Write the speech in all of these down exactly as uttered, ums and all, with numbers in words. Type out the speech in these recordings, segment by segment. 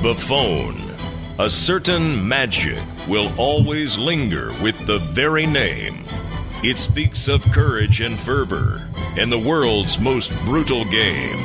Buffon. A certain magic will always linger with the very name. It speaks of courage and fervor and the world's most brutal game.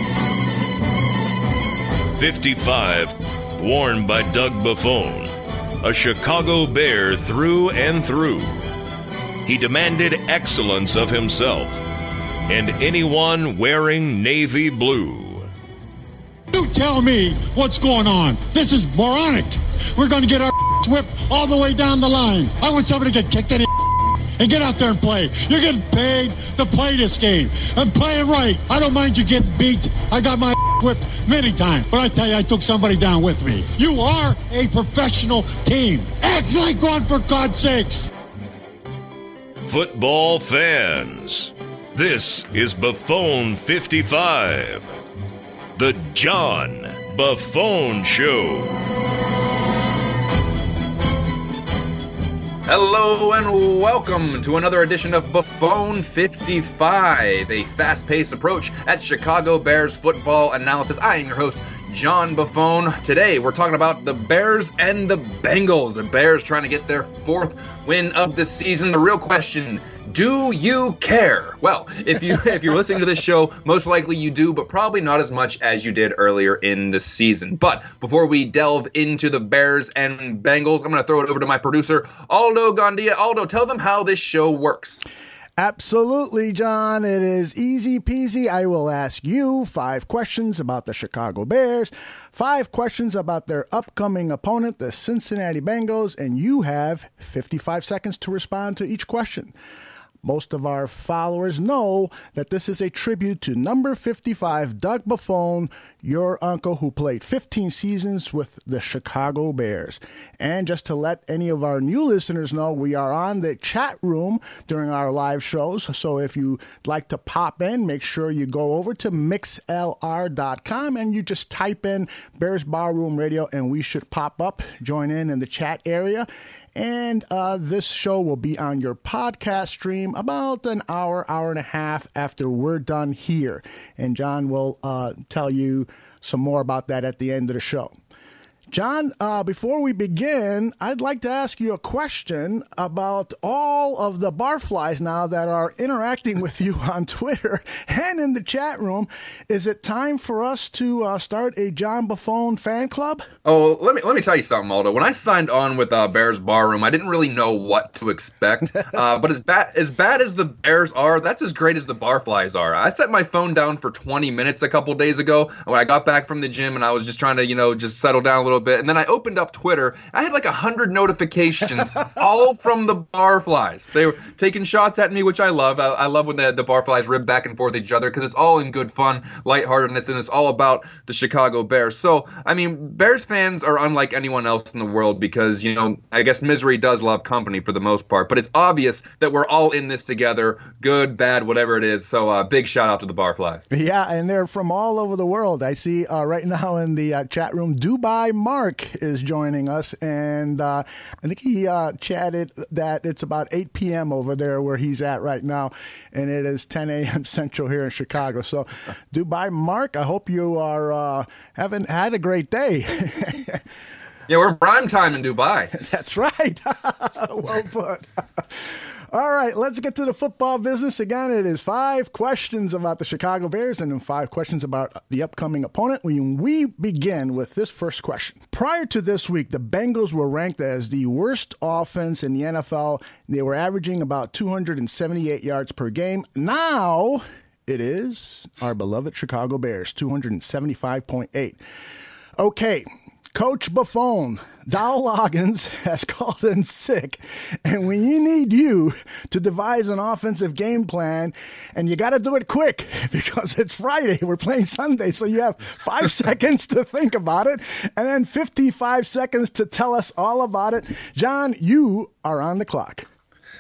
fifty-five, worn by Doug Buffon, a Chicago Bear through and through. He demanded excellence of himself and anyone wearing navy blue. You tell me what's going on. This is moronic. We're going to get our whipped all the way down the line. I want somebody to get kicked in the and get out there and play. You're getting paid to play this game. And play it right. I don't mind you getting beat. I got my whipped many times. But I tell you, I took somebody down with me. You are a professional team. Act like one, for God's sakes. Football fans, this is Buffon fifty-five. The John Buffon Show. Hello and welcome to another edition of Buffon fifty-five, a fast-paced approach at Chicago Bears football analysis. I am your host, John Buffon. Today we're talking about the Bears and the Bengals. The Bears trying to get their fourth win of the season. The real question, do you care? Well, if you if you're listening to this show, most likely you do, but probably not as much as you did earlier in the season. But before we delve into the Bears and Bengals, I'm going to throw it over to my producer, Aldo Gandia. Aldo, tell them how this show works. Absolutely, John. It is easy peasy. I will ask you five questions about the Chicago Bears, five questions about their upcoming opponent, the Cincinnati Bengals, and you have fifty-five seconds to respond to each question. Most of our followers know that this is a tribute to number fifty-five, Doug Buffon, your uncle who played fifteen seasons with the Chicago Bears. And just to let any of our new listeners know, we are on the chat room during our live shows. So if you'd like to pop in, make sure you go over to mix L R dot com and you just type in Bears Barroom Radio and we should pop up. Join in in the chat area. And uh, this show will be on your podcast stream about an hour, hour and a half after we're done here. And John will uh, tell you some more about that at the end of the show. John, uh, before we begin, I'd like to ask you a question about all of the barflies now that are interacting with you on Twitter and in the chat room. Is it time for us to uh, start a John Buffon fan club? Oh, let me let me tell you something, Aldo. When I signed on with uh, Bears Barroom, I didn't really know what to expect. Uh, but as bad as bad as the Bears are, that's as great as the barflies are. I set my phone down for twenty minutes a couple days ago when I got back from the gym, and I was just trying to, you know, just settle down a little bit. And then I opened up Twitter. I had like a hundred notifications, all from the barflies. They were taking shots at me, which I love. I, I love when the, the barflies rib back and forth each other because it's all in good fun, lightheartedness, and it's all about the Chicago Bears. So, I mean, Bears fans are unlike anyone else in the world because, you know, I guess misery does love company for the most part. But it's obvious that we're all in this together, good, bad, whatever it is. So, uh, big shout out to the barflies. Yeah, and they're from all over the world. I see uh, right now in the uh, chat room, Dubai Mark is joining us, and uh, I think he uh, chatted that it's about eight p.m. over there where he's at right now, and it is ten a.m. Central here in Chicago. So, Dubai Mark, I hope you are uh, having had a great day. Yeah, we're in prime time in Dubai. That's right. Well put. All right, let's get to the football business. Again, it is five questions about the Chicago Bears and then five questions about the upcoming opponent. When we begin with this first question. Prior to this week, the Bengals were ranked as the worst offense in the N F L. They were averaging about two hundred seventy-eight yards per game. Now it is our beloved Chicago Bears, two hundred seventy-five point eight. Okay, Coach Buffon, Dowell Loggins has called in sick, and when you need you to devise an offensive game plan, and you got to do it quick because it's Friday, we're playing Sunday, so you have five seconds to think about it, and then fifty-five seconds to tell us all about it. John, you are on the clock.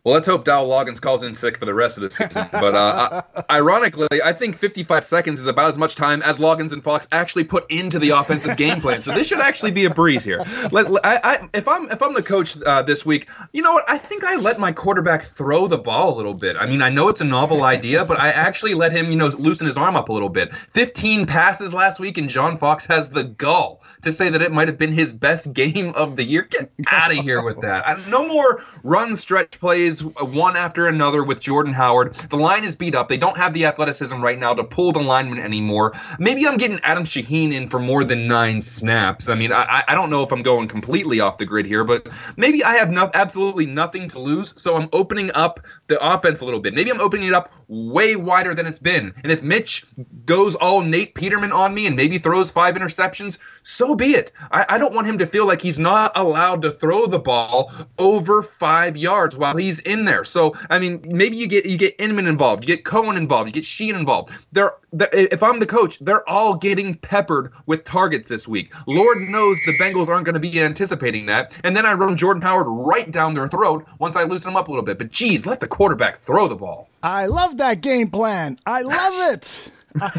Well, let's hope Dow Loggins calls in sick for the rest of the season. But uh, ironically, I think fifty-five seconds is about as much time as Loggins and Fox actually put into the offensive game plan. So this should actually be a breeze here. Let, I, I, if I'm if I'm the coach uh, this week, you know what? I think I let my quarterback throw the ball a little bit. I mean, I know it's a novel idea, but I actually let him, you know, loosen his arm up a little bit. fifteen passes last week, and John Fox has the gall to say that it might have been his best game of the year. Get out of here with that. I, no more run stretch plays one after another with Jordan Howard. The line is beat up. They don't have the athleticism right now to pull the lineman anymore. Maybe I'm getting Adam Shaheen in for more than nine snaps. I mean, I, I don't know if I'm going completely off the grid here, but maybe I have no, absolutely nothing to lose, so I'm opening up the offense a little bit. Maybe I'm opening it up way wider than it's been. And if Mitch goes all Nate Peterman on me and maybe throws five interceptions, so be it. I, I don't want him to feel like he's not allowed to throw the ball over five yards while he's in there. So, I mean, maybe you get you get Inman involved, you get Cohen involved, you get Sheen involved. They're, they're, if I'm the coach, they're all getting peppered with targets this week. Lord knows the Bengals aren't going to be anticipating that. And then I run Jordan Howard right down their throat once I loosen him up a little bit. But, geez, let the quarterback throw the ball. I love that game plan. I love it.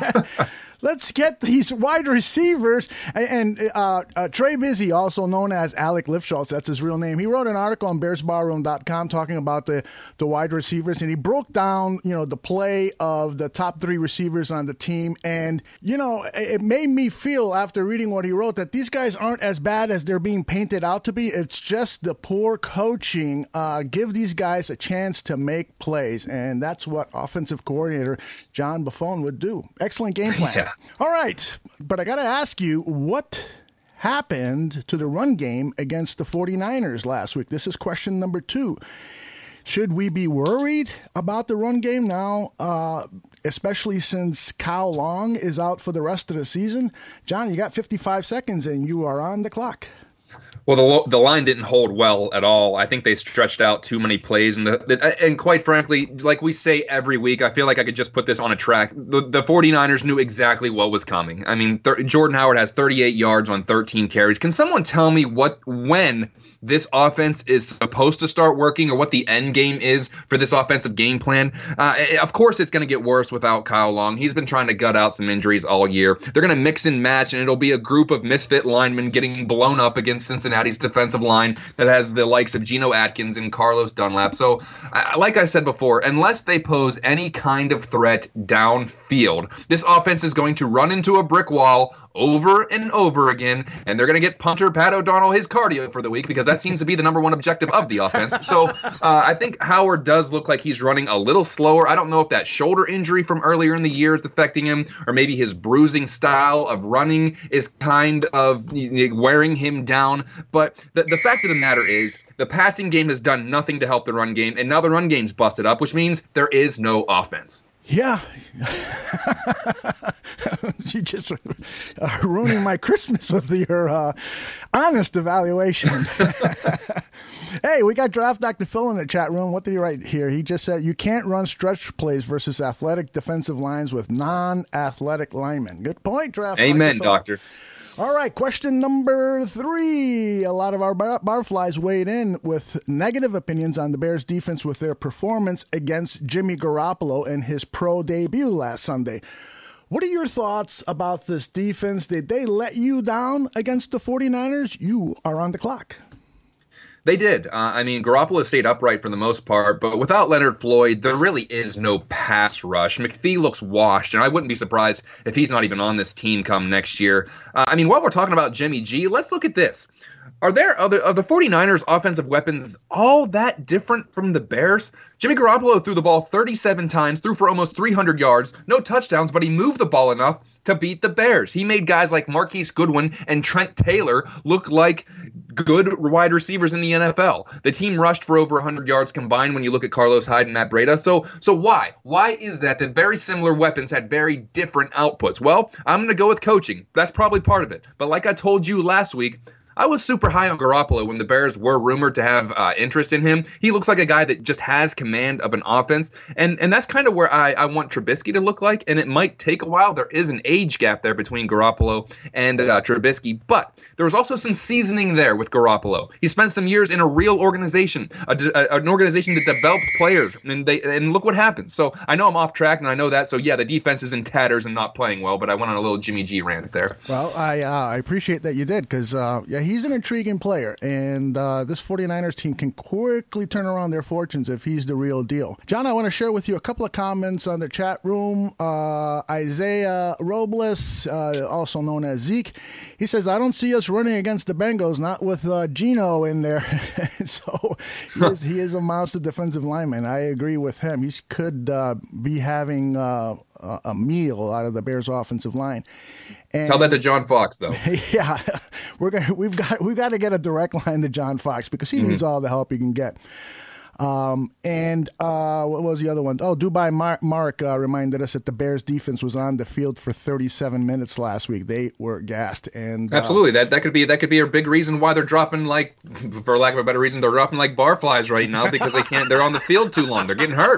Let's get these wide receivers. And uh, uh, Trey Busy, also known as Alec Lifschultz, that's his real name. He wrote an article on bears bar room dot com talking about the, the wide receivers, and he broke down, you know, the play of the top three receivers on the team. And, you know, it made me feel after reading what he wrote that these guys aren't as bad as they're being painted out to be. It's just the poor coaching. Uh, give these guys a chance to make plays, and that's what offensive coordinator John Buffone would do. Excellent game plan. Yeah. All right, but I got to ask you, what happened to the run game against the 49ers last week? This is question number two. Should we be worried about the run game now, uh, especially since Kyle Long is out for the rest of the season? John, you got fifty-five seconds, and you are on the clock. Well, the the line didn't hold well at all. I think they stretched out too many plays, and the, the and quite frankly, like we say every week, I feel like I could just put this on a track. The the 49ers knew exactly what was coming. I mean, th- Jordan Howard has thirty-eight yards on thirteen carries. Can someone tell me what when this offense is supposed to start working, or what the end game is for this offensive game plan? Uh, of course, it's going to get worse without Kyle Long. He's been trying to gut out some injuries all year. They're going to mix and match, and it'll be a group of misfit linemen getting blown up against Cincinnati's defensive line that has the likes of Geno Atkins and Carlos Dunlap. So, uh, like I said before, unless they pose any kind of threat downfield, this offense is going to run into a brick wall over and over again, and they're going to get punter Pat O'Donnell his cardio for the week, because that seems to be the number one objective of the offense. So uh, I think Howard does look like he's running a little slower. I don't know if that shoulder injury from earlier in the year is affecting him, or maybe his bruising style of running is kind of wearing him down. But the, the fact of the matter is, the passing game has done nothing to help the run game, and now the run game's busted up, which means there is no offense. Yeah. You just are ruining my Christmas with your uh, honest evaluation. Hey, we got Draft Doctor Phil in the chat room. What did he write here? He just said, you can't run stretch plays versus athletic defensive lines with non-athletic linemen. Good point, Draft Amen, Doctor Doctor. All right, question number three. A lot of our bar- barflies weighed in with negative opinions on the Bears' defense with their performance against Jimmy Garoppolo in his pro debut last Sunday. What are your thoughts about this defense? Did they let you down against the 49ers? You are on the clock. They did. Uh, I mean, Garoppolo stayed upright for the most part, but without Leonard Floyd, there really is no pass rush. McPhee looks washed, and I wouldn't be surprised if he's not even on this team come next year. Uh, I mean, while we're talking about Jimmy G, let's look at this. Are there other are the 49ers offensive weapons all that different from the Bears? Jimmy Garoppolo threw the ball thirty-seven times, threw for almost three hundred yards, no touchdowns, but he moved the ball enough to beat the Bears. He made guys like Marquise Goodwin and Trent Taylor look like good wide receivers in the N F L. The team rushed for over one hundred yards combined when you look at Carlos Hyde and Matt Breida. So, so why? Why is that that very similar weapons had very different outputs? Well, I'm going to go with coaching. That's probably part of it. But like I told you last week, I was super high on Garoppolo when the Bears were rumored to have uh, interest in him. He looks like a guy that just has command of an offense, and and that's kind of where I, I want Trubisky to look like, and it might take a while. There is an age gap there between Garoppolo and uh, Trubisky, but there was also some seasoning there with Garoppolo. He spent some years in a real organization, a, a, an organization that develops players, and they and look what happens. So I know I'm off track, and I know that. So yeah, the defense is in tatters and not playing well, but I went on a little Jimmy G rant there. Well, I uh, I appreciate that you did, because uh, yeah, he's an intriguing player, and uh, this 49ers team can quickly turn around their fortunes if he's the real deal. John, I want to share with you a couple of comments on the chat room. Uh, Isaiah Robles, uh, also known as Zeke, he says, I don't see us running against the Bengals, not with uh, Geno in there. So he is, he is a monster defensive lineman. I agree with him. He could uh, be having uh, a meal out of the Bears offensive line. And, tell that to John Fox, though. Yeah, we're gonna we've got we've got to get a direct line to John Fox, because he mm-hmm. needs all the help he can get. Um, and uh, what was the other one? Oh, Dubai Mar- Mark uh, reminded us that the Bears defense was on the field for thirty-seven minutes last week. They were gassed, and uh, absolutely that that could be that could be a big reason why they're dropping, like, for lack of a better reason, they're dropping like barflies right now, because they can't. They're on the field too long. They're getting hurt.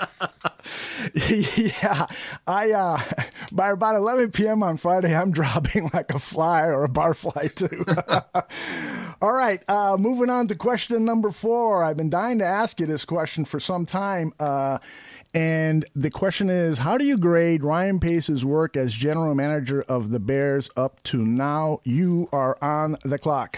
Yeah, I uh, by about eleven p.m. on Friday, I'm dropping like a fly or a barfly too. All right, uh, moving on to question number four. I've been dying to ask you this question for some time, uh, and the question is, how do you grade Ryan Pace's work as general manager of the Bears up to now? You are on the clock.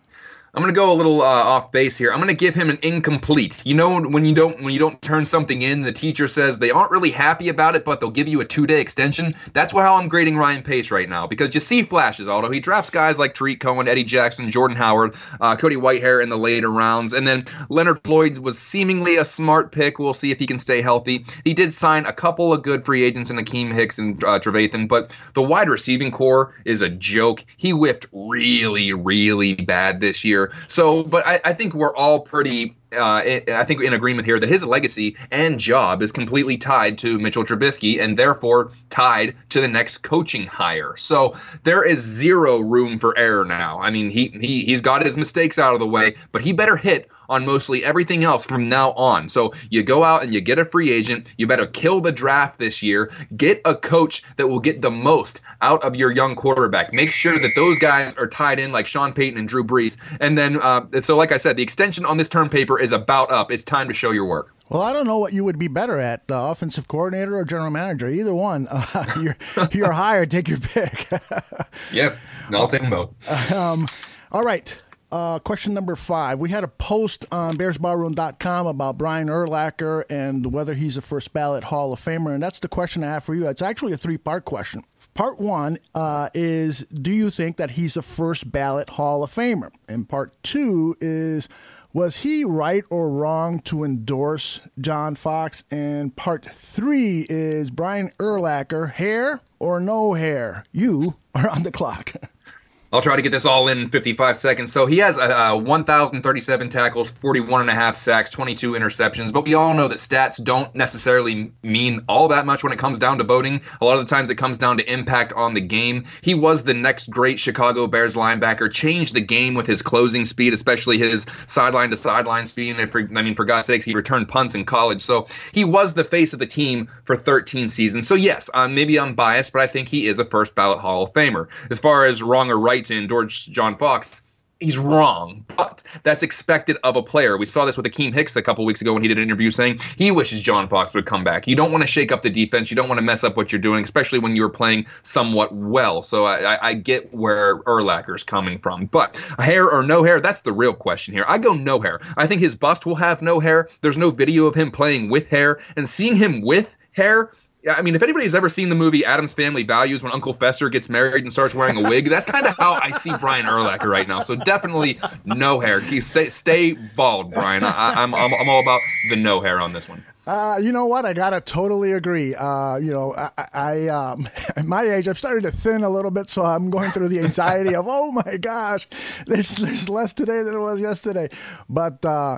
I'm going to go a little uh, off base here. I'm going to give him an incomplete. You know, when you don't when you don't turn something in, the teacher says they aren't really happy about it, but they'll give you a two-day extension. That's how I'm grading Ryan Pace right now, because you see flashes, Aldo. He drafts guys like Tariq Cohen, Eddie Jackson, Jordan Howard, uh, Cody Whitehair in the later rounds, and then Leonard Floyd was seemingly a smart pick. We'll see if he can stay healthy. He did sign a couple of good free agents in Akeem Hicks and uh, Trevathan, but the wide receiving core is a joke. He whiffed really, really bad this year. So, but I, I think we're all pretty, uh, I think in agreement here that his legacy and job is completely tied to Mitchell Trubisky, and therefore tied to the next coaching hire. So there is zero room for error now. I mean, he, he, he's got his mistakes out of the way, but he better hit on mostly everything else from now on. So you go out and you get a free agent. You better kill the draft this year. Get a coach that will get the most out of your young quarterback. Make sure that those guys are tied in like Sean Payton and Drew Brees. And then, uh, so like I said, the extension on this term paper is about up. It's time to show your work. Well, I don't know what you would be better at, uh, offensive coordinator or general manager. Either one. Uh, you're, you're hired. Take your pick. Yep. I'll take them both. Um, all right. Uh, question number five. We had a post on bears barroom dot com about Brian Urlacher and whether he's a first ballot Hall of Famer. And that's the question I have for you. It's actually a three-part question. Part one uh, is, do you think that he's a first ballot Hall of Famer? And part two is, was he right or wrong to endorse John Fox? And part three is, Brian Urlacher, hair or no hair? You are on the clock. I'll try to get this all in fifty-five seconds. So he has uh, one thousand thirty-seven tackles, forty-one and a half sacks, twenty-two interceptions. But we all know that stats don't necessarily mean all that much when it comes down to voting. A lot of the times it comes down to impact on the game. He was the next great Chicago Bears linebacker, changed the game with his closing speed, especially his sideline to sideline speed. And for, I mean, for God's sakes, he returned punts in college. So he was the face of the team for thirteen seasons. So yes, uh, maybe I'm biased, but I think he is a first ballot Hall of Famer. As far as wrong or right to endorse John Fox, he's wrong, but that's expected of a player. We saw this with Akeem Hicks a couple weeks ago when he did an interview saying he wishes John Fox would come back. You don't want to shake up the defense. You don't want to mess up what you're doing, especially when you're playing somewhat well. So I, I, I get where Urlacher's coming from. But hair or no hair, that's the real question here. I go no hair. I think his bust will have no hair. There's no video of him playing with hair, and seeing him with hair, I mean, if anybody's ever seen the movie Addams Family Values, when Uncle Fester gets married and starts wearing a wig, that's kind of how I see Brian Urlacher right now. So definitely no hair. Stay, stay bald, Brian. I, I'm, I'm I'm all about the no hair on this one. Uh, you know what? I gotta totally agree. Uh, you know, I, I um, at my age, I've started to thin a little bit, so I'm going through the anxiety of, oh my gosh, there's there's less today than there was yesterday. But uh,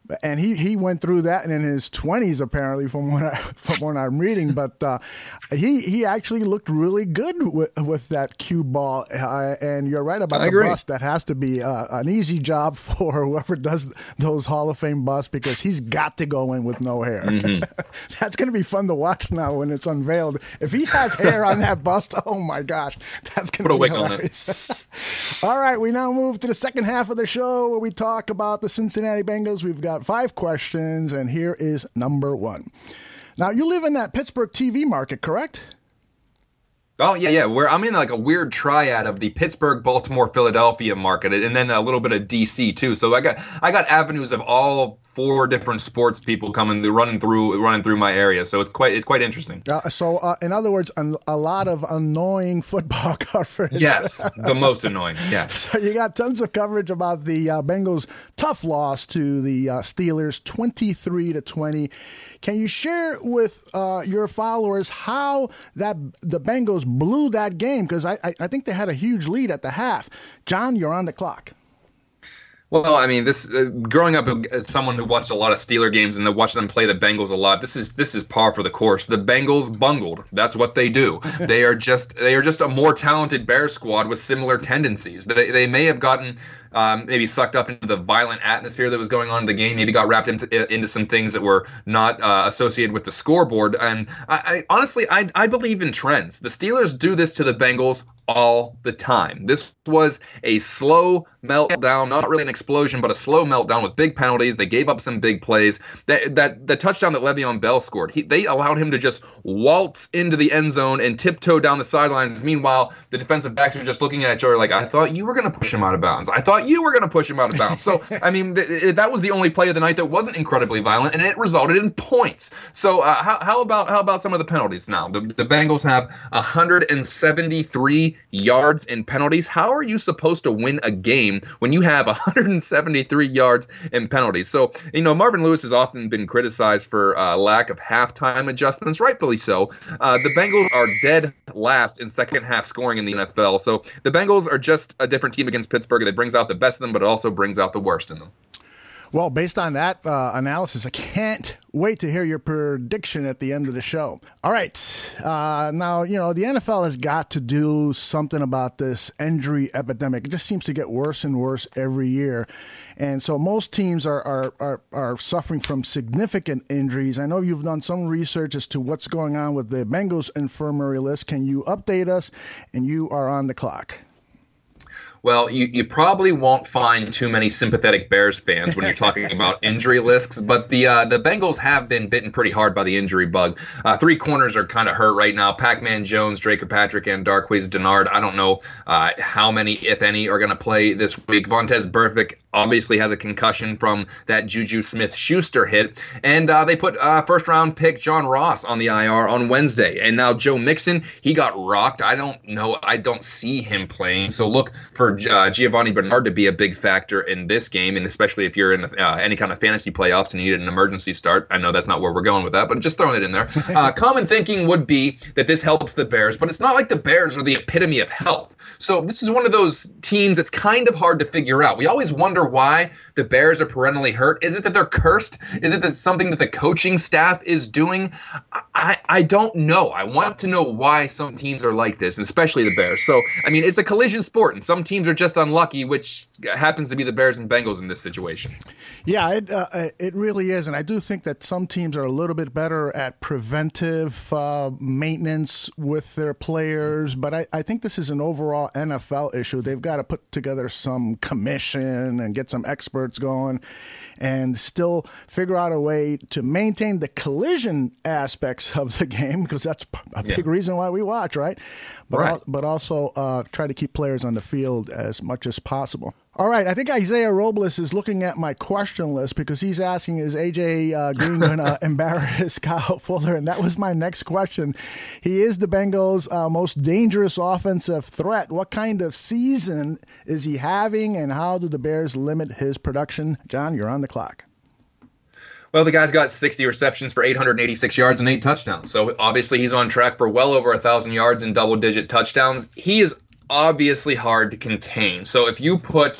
and he, he went through that in his twenties apparently, from what I, from what I'm reading. But uh, he he actually looked really good with, with that cue ball. Uh, and you're right about I the agree. bust. That has to be uh, an easy job for whoever does those Hall of Fame busts, because he's got to go in with no hair. Mm-hmm. That's going to be fun to watch now when it's unveiled. If he has hair on that bust, oh my gosh, that's going to be hilarious. All right, we now move to the second half of the show where we talk about the Cincinnati Bengals. We've got five questions, and here is number one. Now, you live in that Pittsburgh T V market, correct? Oh, yeah, yeah. Where I'm in like a weird triad of the Pittsburgh, Baltimore, Philadelphia market, and then a little bit of D C too. So I got I got avenues of all four different sports people coming running through running through my area. So it's quite it's quite interesting. Uh, so uh, in other words, an, a lot of annoying football coverage. Yes, the most annoying. Yes. So you got tons of coverage about the uh, Bengals' tough loss to the uh, Steelers, twenty-three to twenty. Can you share with uh, your followers how that the Bengals blew that game? Because I, I I think they had a huge lead at the half. John, you're on the clock. Well, I mean, this uh, growing up as someone who watched a lot of Steeler games and watched them play the Bengals a lot, this is this is par for the course. The Bengals bungled. That's what they do. They are just they are just a more talented Bears squad with similar tendencies. They they may have gotten um, maybe sucked up into the violent atmosphere that was going on in the game. Maybe got wrapped into into some things that were not uh, associated with the scoreboard. And I, I honestly, I I believe in trends. The Steelers do this to the Bengals all the time. This was a slow meltdown, not really an explosion, but a slow meltdown with big penalties. They gave up some big plays. That that the touchdown that Le'Veon Bell scored, he, they allowed him to just waltz into the end zone and tiptoe down the sidelines. Meanwhile, the defensive backs were just looking at each other like, I thought you were going to push him out of bounds. I thought you were going to push him out of bounds. So, I mean, th- that was the only play of the night that wasn't incredibly violent, and it resulted in points. So uh, how, how about how about some of the penalties now? The, the Bengals have one hundred seventy-three yards in penalties. How are you supposed to win a game when you have one hundred seventy-three yards in penalties? So, you know, Marvin Lewis has often been criticized for uh, lack of halftime adjustments, rightfully so. Uh, the Bengals are dead last in second half scoring in the N F L. So the Bengals are just a different team against Pittsburgh that brings out the best of them, but it also brings out the worst in them. Well, based on that uh, analysis, I can't wait to hear your prediction at the end of the show. All right. Uh, now, you know, the N F L has got to do something about this injury epidemic. It just seems to get worse and worse every year. And so most teams are, are, are, are suffering from significant injuries. I know you've done some research as to what's going on with the Bengals infirmary list. Can you update us? And you are on the clock. Well, you, you probably won't find too many sympathetic Bears fans when you're talking about injury lists, but the uh, the Bengals have been bitten pretty hard by the injury bug. Uh, three corners are kind of hurt right now. Pac-Man Jones, Drake Patrick, and Darqueze Dennard. I don't know uh, how many, if any, are going to play this week. Vontaze Burfict obviously has a concussion from that Juju Smith-Schuster hit. And uh, they put uh, first-round pick John Ross on the I R on Wednesday. And now Joe Mixon, he got rocked. I don't know. I don't see him playing. So look for uh, Giovanni Bernard to be a big factor in this game, and especially if you're in uh, any kind of fantasy playoffs and you need an emergency start. I know that's not where we're going with that, but just throwing it in there. Uh, common thinking would be that this helps the Bears, but it's not like the Bears are the epitome of health. So this is one of those teams that's kind of hard to figure out. We always wonder why the Bears are perennially hurt. Is it that they're cursed? Is it that something that the coaching staff is doing? I, I don't know. I want to know why some teams are like this, especially the Bears. So, I mean, it's a collision sport, and some teams are just unlucky, which happens to be the Bears and Bengals in this situation. Yeah, it, uh, it really is. And I do think that some teams are a little bit better at preventive uh, maintenance with their players. But I, I think this is an overall N F L issue. They've got to put together some commission and get some experts going and still figure out a way to maintain the collision aspects of the game, because that's a big yeah. reason why we watch, right? But, right. al- but also uh, try to keep players on the field as much as possible. All right, I think Isaiah Robles is looking at my question list because he's asking, is A J uh, Green going to embarrass Kyle Fuller? And that was my next question. He is the Bengals' uh, most dangerous offensive threat. What kind of season is he having, and how do the Bears limit his production? John, you're on the clock. Well, the guy's got sixty receptions for eight hundred eighty-six yards and eight touchdowns. So obviously he's on track for well over one thousand yards and double-digit touchdowns. He is obviously hard to contain. So if you put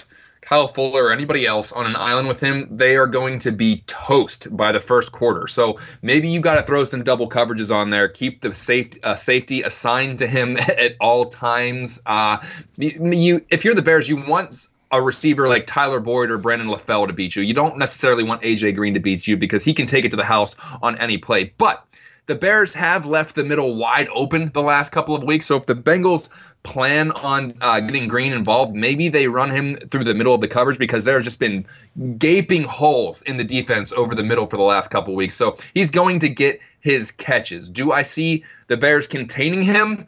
Kyle Fuller or anybody else on an island with him, they are going to be toast by the first quarter. So maybe you got to throw some double coverages on there. Keep the safety, uh, safety assigned to him at all times. Uh, you, if you're the Bears, you want a receiver like Tyler Boyd or Brandon LaFell to beat you. You don't necessarily want A J Green to beat you because he can take it to the house on any play. But the Bears have left the middle wide open the last couple of weeks. So if the Bengals plan on uh, getting Green involved, maybe they run him through the middle of the coverage because there have just been gaping holes in the defense over the middle for the last couple of weeks. So he's going to get his catches. Do I see the Bears containing him?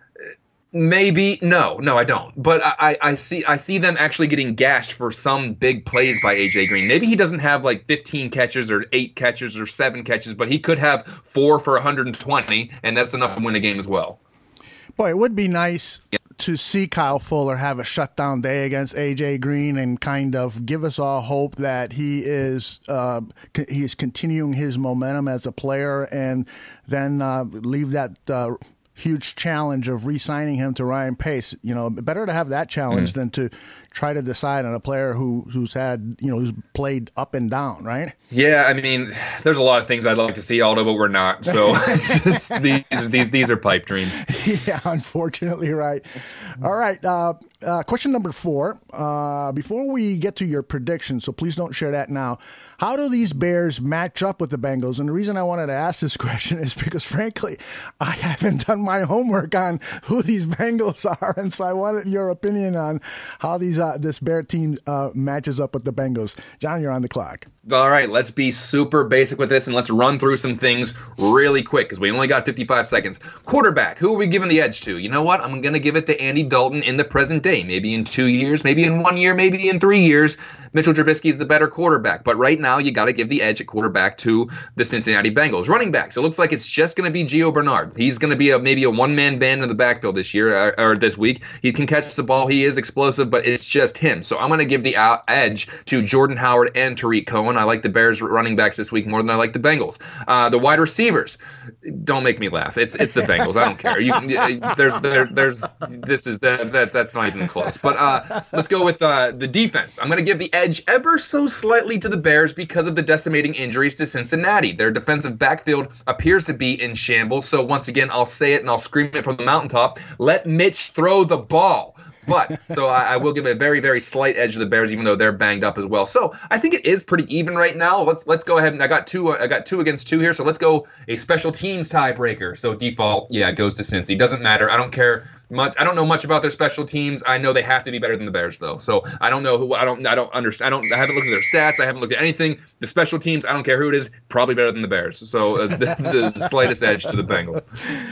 Maybe. No, no, I don't. But I, I see I see them actually getting gashed for some big plays by A J Green. Maybe he doesn't have like fifteen catches or eight catches or seven catches, but he could have four for one hundred twenty, and that's enough to win a game as well. Boy, it would be nice yeah. to see Kyle Fuller have a shutdown day against A J Green and kind of give us all hope that he is uh, c- he is continuing his momentum as a player, and then uh, leave that uh, huge challenge of re-signing him to Ryan Pace. You know, better to have that challenge mm. than to try to decide on a player who who's had, you know, who's played up and down, right? Yeah, I mean, there's a lot of things I'd like to see, Aldo, but we're not. So it's just, these these these are pipe dreams. Yeah, unfortunately, right. All right. Uh, uh, question number four. Uh, before we get to your prediction, so please don't share that now. How do these Bears match up with the Bengals? And the reason I wanted to ask this question is because, frankly, I haven't done my homework on who these Bengals are, and so I wanted your opinion on how these uh, this Bear team uh, matches up with the Bengals. John, you're on the clock. All right, let's be super basic with this, and let's run through some things really quick because we only got fifty-five seconds. Quarterback, who are we giving the edge to? You know what? I'm going to give it to Andy Dalton in the present day. Maybe in two years, maybe in one year, maybe in three years. Mitchell Trubisky is the better quarterback. But right now, you got to give the edge at quarterback to the Cincinnati Bengals. Running backs, it looks like it's just going to be Gio Bernard. He's going to be a, maybe a one-man band in the backfield this year or, or this week. He can catch the ball. He is explosive, but it's just him. So I'm going to give the uh, edge to Jordan Howard and Tariq Cohen. I like the Bears running backs this week more than I like the Bengals. Uh, the wide receivers, don't make me laugh. It's it's the Bengals. I don't care. You can, there's there, there's this is that, that that's not even close. But uh, let's go with uh, the defense. I'm going to give the edge ever so slightly to the Bears because of the decimating injuries to Cincinnati. Their defensive backfield appears to be in shambles. So once again, I'll say it and I'll scream it from the mountaintop. Let Mitch throw the ball. But so I, I will give a very, very slight edge to the Bears, even though they're banged up as well. So I think it is pretty even right now. Let's let's go ahead and I got two. I got two against two here. So let's go a special teams tiebreaker. So default, yeah, it goes to Cincy. Doesn't matter. I don't care much. I don't know much about their special teams. I know they have to be better than the Bears, though. So I don't know who. I don't. I don't understand. I don't. I haven't looked at their stats. I haven't looked at anything. The special teams. I don't care who it is. Probably better than the Bears. So uh, the, the slightest edge to the Bengals.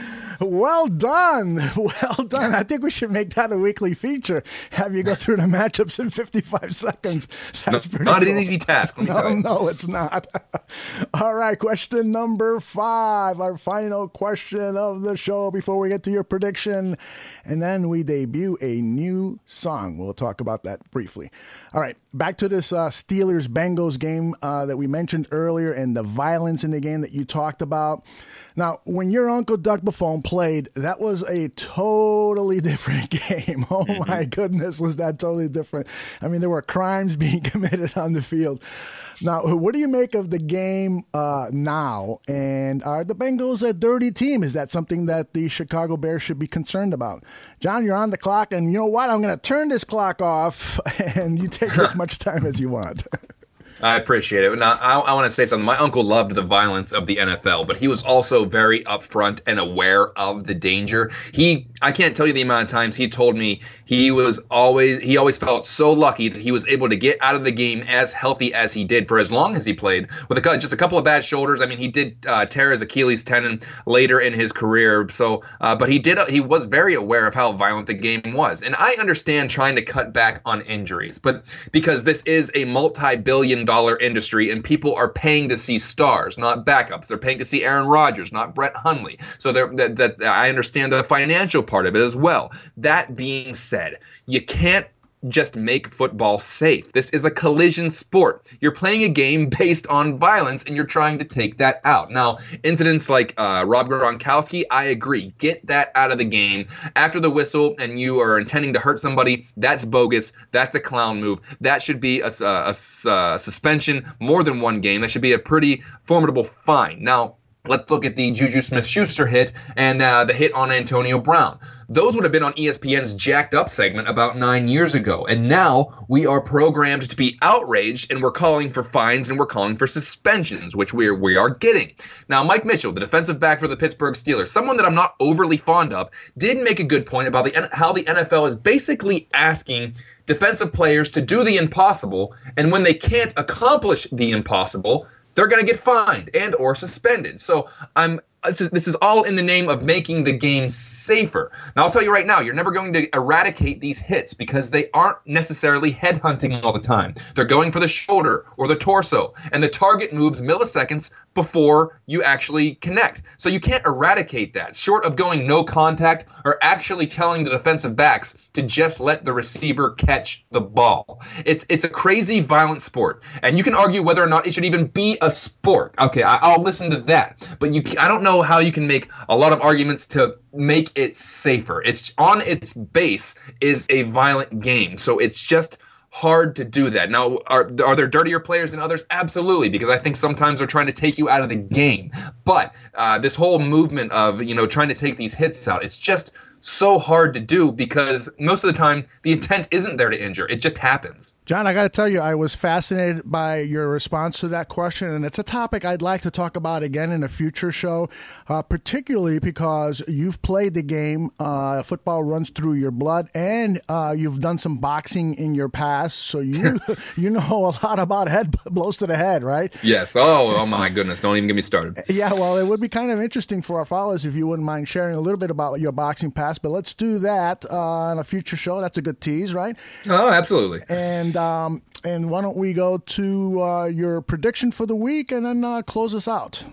Well done. Well done. I think we should make that a weekly feature. Have you go through the matchups in fifty-five seconds. That's no, pretty Not cool. an easy task. Let me no, tell you. no, it's not. All right. Question number five, our final question of the show before we get to your prediction. And then we debut a new song. We'll talk about that briefly. All right. Back to this uh, Steelers-Bengals game uh, that we mentioned earlier and the violence in the game that you talked about. Now, when your Uncle Doug Buffone played, that was a totally different game. Oh, mm-hmm. my goodness, was that totally different. I mean, there were crimes being committed on the field. Now, what do you make of the game uh, now? And are the Bengals a dirty team? Is that something that the Chicago Bears should be concerned about? John, you're on the clock, and you know what? I'm going to turn this clock off, and you take as much time as you want. I appreciate it. Now, I, I want to say something. My uncle loved the violence of the N F L, but he was also very upfront and aware of the danger. He, I can't tell you the amount of times he told me he was always, he always felt so lucky that he was able to get out of the game as healthy as he did for as long as he played with a, just a couple of bad shoulders. I mean, he did uh, tear his Achilles tendon later in his career. So, uh, but he did, he was very aware of how violent the game was. And I understand trying to cut back on injuries, but because this is a multi-billion dollar industry and people are paying to see stars, not backups. They're paying to see Aaron Rodgers, not Brett Hundley. So that, that I understand the financial part of it as well. That being said, you can't just make football safe. This is a collision sport. You're playing a game based on violence, and you're trying to take that out. Now, incidents like uh, Rob Gronkowski, I agree. Get that out of the game. After the whistle and you are intending to hurt somebody, that's bogus. That's a clown move. That should be a, a, a, a suspension, more than one game. That should be a pretty formidable fine. Now, let's look at the Juju Smith-Schuster hit and uh, the hit on Antonio Brown. Those would have been on E S P N's Jacked Up segment about nine years ago. And now we are programmed to be outraged, and we're calling for fines and we're calling for suspensions, which we are, we are getting. Now, Mike Mitchell, the defensive back for the Pittsburgh Steelers, someone that I'm not overly fond of, did make a good point about the how the N F L is basically asking defensive players to do the impossible, and when they can't accomplish the impossible, they're going to get fined and or suspended. So I'm this is, this is all in the name of making the game safer. Now, I'll tell you right now, you're never going to eradicate these hits because they aren't necessarily headhunting all the time. They're going for the shoulder or the torso, and the target moves milliseconds before you actually connect. So you can't eradicate that, short of going no contact or actually telling the defensive backs to just let the receiver catch the ball. It's it's a crazy, violent sport, and you can argue whether or not it should even be a sport. Okay, I, I'll listen to that, but you I don't know how you can make a lot of arguments to make it safer. It's on its base is a violent game, so it's just hard to do that. Now, are, are there dirtier players than others? Absolutely, because I think sometimes they're trying to take you out of the game. But uh, this whole movement of, you know, trying to take these hits out, it's just so hard to do because most of the time the intent isn't there to injure. It just happens. John, I got to tell you, I was fascinated by your response to that question, and it's a topic I'd like to talk about again in a future show, uh, particularly because you've played the game, uh, football runs through your blood, and uh, you've done some boxing in your past, so you you know a lot about head blows to the head, right? Yes. Oh, oh my goodness. Don't even get me started. Yeah, well, it would be kind of interesting for our followers if you wouldn't mind sharing a little bit about your boxing past, but let's do that uh, on a future show. That's a good tease, right? Oh, absolutely. And um, and why don't we go to uh, your prediction for the week and then uh, close us out?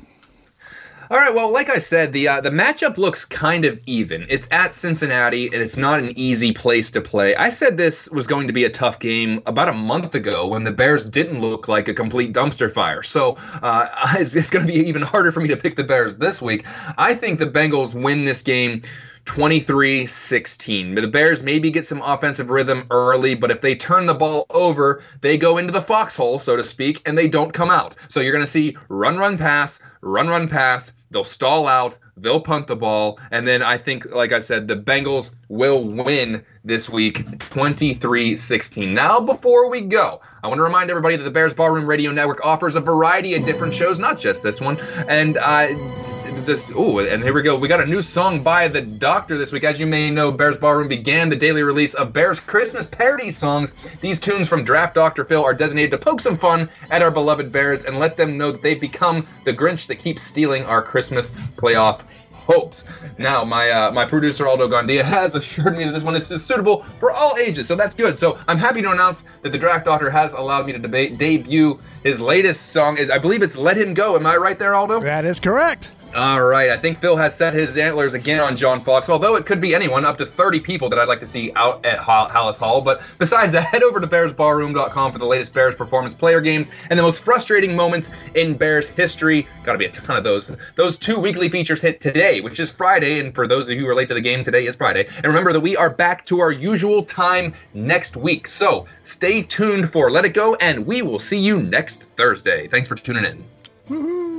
All right, well, like I said, the uh, the matchup looks kind of even. It's at Cincinnati, and it's not an easy place to play. I said this was going to be a tough game about a month ago when the Bears didn't look like a complete dumpster fire. So uh, it's, it's going to be even harder for me to pick the Bears this week. I think the Bengals win this game twenty-three sixteen. The Bears maybe get some offensive rhythm early, but if they turn the ball over, they go into the foxhole, so to speak, and they don't come out. So you're going to see run, run, pass, run, run, pass. They'll stall out, they'll punt the ball, and then I think, like I said, the Bengals will win this week twenty-three sixteen. Now, before we go, I want to remind everybody that the Bears Ballroom Radio Network offers a variety of different shows, not just this one, and uh, just, ooh, and here we go. We got a new song by The Doctor this week. As you may know, Bears Ballroom began the daily release of Bears Christmas parody songs. These tunes from Draft Doctor Phil are designated to poke some fun at our beloved Bears and let them know that they've become the Grinch that keeps stealing our Christmas playoff hopes. Now, my uh, my producer, Aldo Gandia, has assured me that this one is suitable for all ages, so that's good. So I'm happy to announce that the Draft Doctor has allowed me to debate, debut his latest song. Is I believe it's Let Him Go. Am I right there, Aldo? That is correct. All right, I think Phil has set his antlers again on John Fox, although it could be anyone, up to thirty people that I'd like to see out at Hallis Hall. But besides that, head over to bears ballroom dot com for the latest Bears performance player games and the most frustrating moments in Bears history. Got to be a ton of those. Those two weekly features hit today, which is Friday, and for those of you who are late to the game, today is Friday. And remember that we are back to our usual time next week. So stay tuned for Let It Go, and we will see you next Thursday. Thanks for tuning in. Woo-hoo.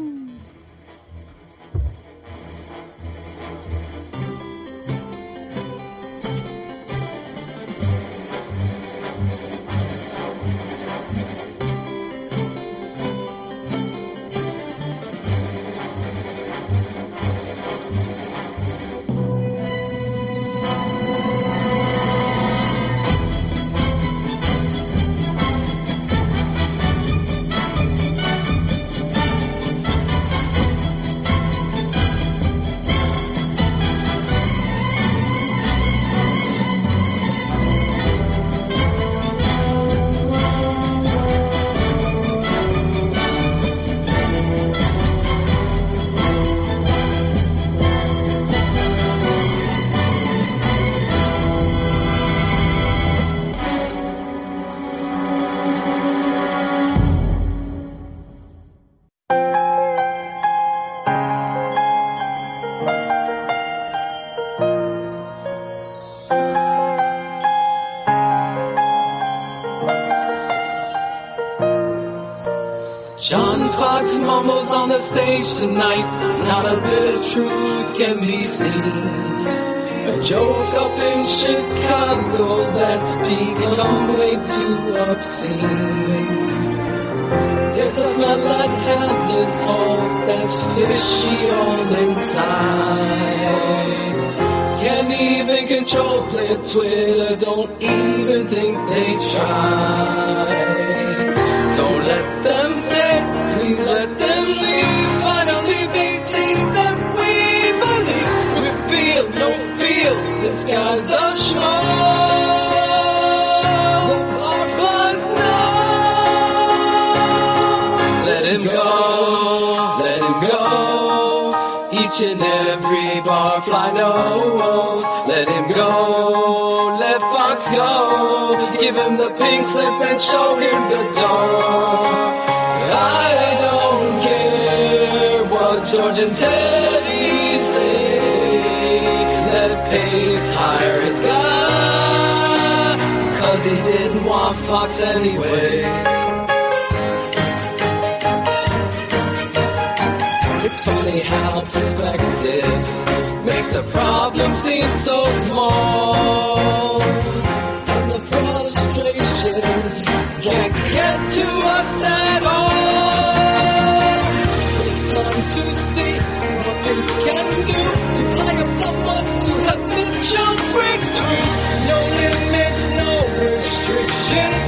Fox mumbles on the stage tonight. Not a bit of truth can be seen. A joke up in Chicago that's become way too obscene. There's a smell at Hadley's Hall that's fishy all inside. Can't even control their Twitter, don't even think they try. Don't let them stay, please let them leave. Finally be team that we believe. We feel, no feel, this guy's a schmo. The barflies know. Let him go, let him go. Each and every barfly knows. Let him go, let Fox go. Give him the pink slip and show him the door. I don't care what George and Teddy say. Let Pace hire his guy, 'cause he didn't want Fox anyway. It's funny how perspective makes the problem seem so small. And the frustrations can't get to us at all. It's time to see what this can do to flag up someone to help Mitchell break through. No limits, no restrictions,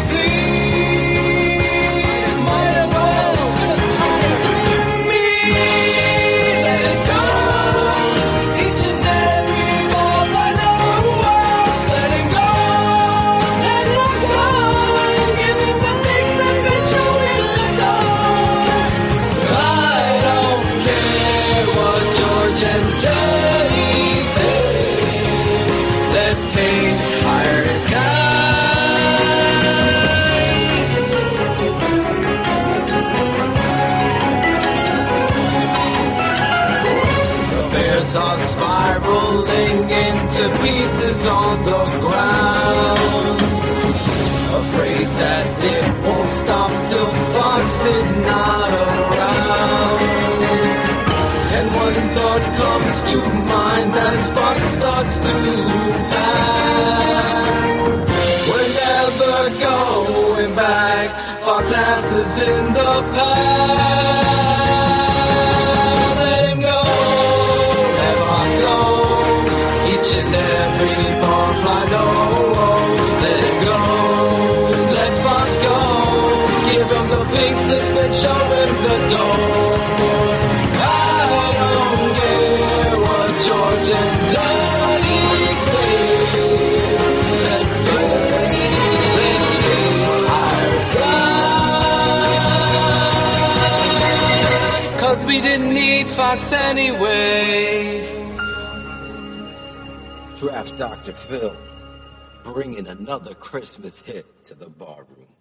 please. Might as well just hire me. Let it go. Each and every ball I know. Let him go. Let him go. Give him the big slip and show him the door. I don't care what George and Teddy say. Let Pace hire his guy. The Bears are spiraling into pieces on the ground. Afraid that it won't stop till Fox is not around. And one thought comes to mind as Fox starts to pack. We're never going back. Fox ass is in the pack. Let him go. Let Fox go. Each and every barfly knows. Let it go. Let Fox go. Give him the pink slip and show him the door. I don't care what George and Teddy say. Let Pace hire his guy. 'Cause we didn't need Fox anyway. Draft Doctor Phil, bringing another Christmas hit to the barroom.